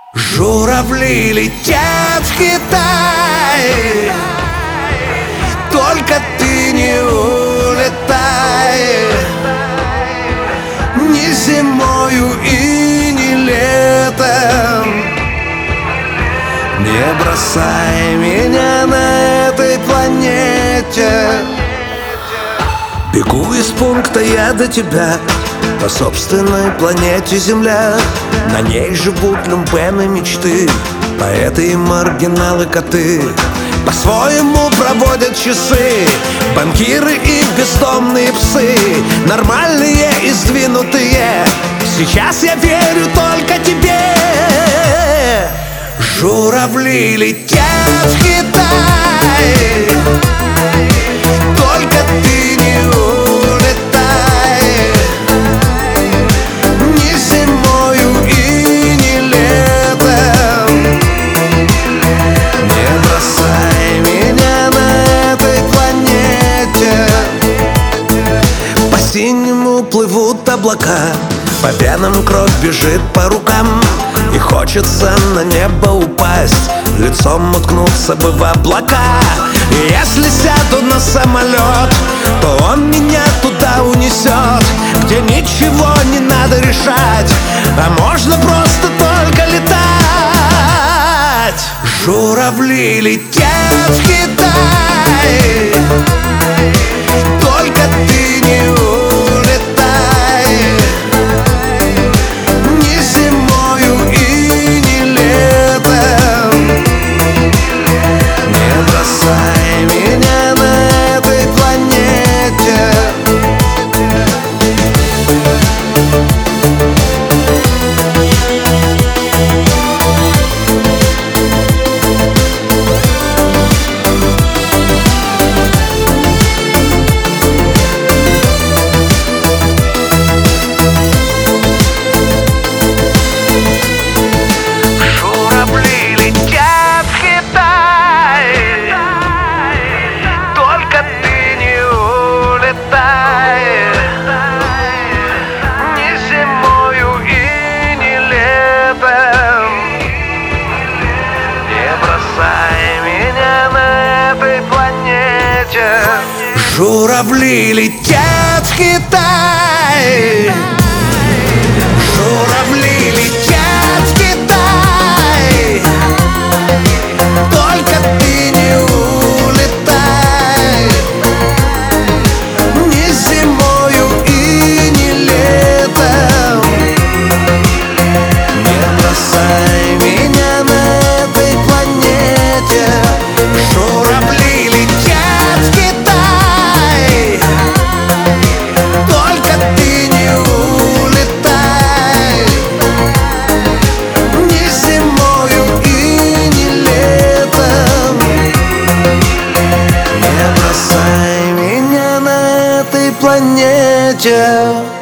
Журавли летят в Китай, только ты не улетай. Ни зимою и ни летом не бросай меня на этой планете. Бегу из пункта я до тебя по собственной планете Земля. На ней живут люмпены мечты, поэты и маргиналы-коты. По-своему проводят часы банкиры и бездомные псы. Нормальные и сдвинутые, сейчас я верю только тебе. Журавли летят в Китай, только ты не улетай. Ни зимою и ни летом не бросай меня на этой планете. По синему плывут облака, по венам кровь бежит по рукам. И хочется на небо упасть, лицом уткнуться бы в облака. И если сяду на самолет, то он меня туда унесет, где ничего не надо решать, а можно просто только летать. Журавли летят в Китай, только ты не улетай. Ни зимою и ни летом не бросай меня на этой планете. Журавли летят в Китай, журавли летят в Китай, только ты не улетай. Ни зимою и ни летом не бросай меня на этой планете. Журавли летят в Китай, только ты не улетай. Ни зимою и ни летом не бросай меня на этой планете.